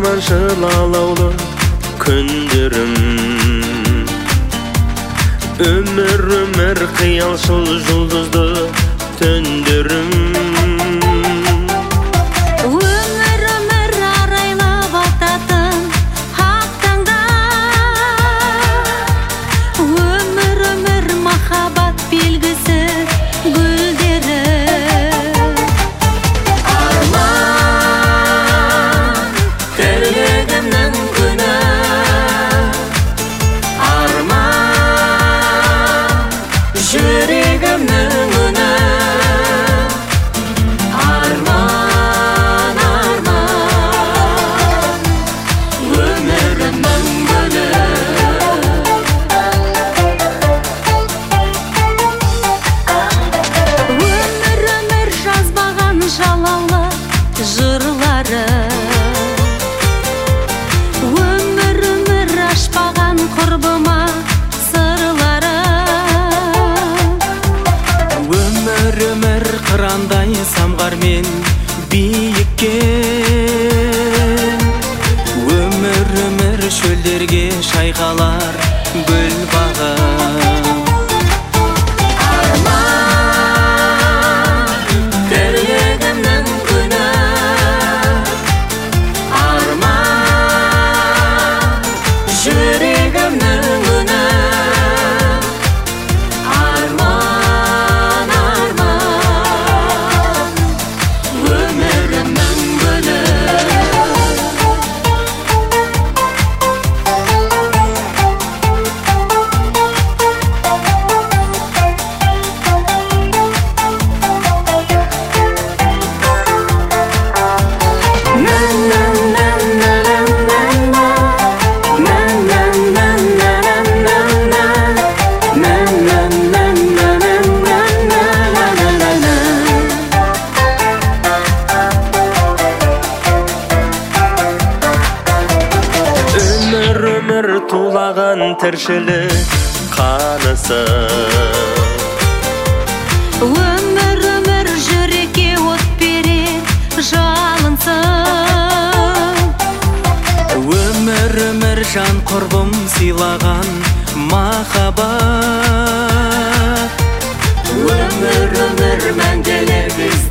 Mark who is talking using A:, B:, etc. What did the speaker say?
A: болған жылалаулы күндерім. Өмір қиялшыл жұлдызды түндерім.
B: Өмір арайлап ататын ақ таңдар. Өмір махаббат белгісі гүлдері. Арман тірлігімнің күні. Арман жүрегімнің үні. Арман, арман өмірімнің гүлі. Өмір жазбаған жалаулы жырлары. Өмір ашпаған құрбыма сырлары.
C: Өмір қырандай самғармен биікке. Өмір шөлдерге шайқалар гүл бағы.
B: Арман тірлігімнің күні. Арман жүрегімнің үні. Арман, арман өмірімнің гүлі.
A: Өмір тулаған тіршілік қанысы.
B: Өмір жүрекке от берер жалынсын.
C: Өмір жан құрбым сыйлаған махаббат.
B: Өмір мәңгілік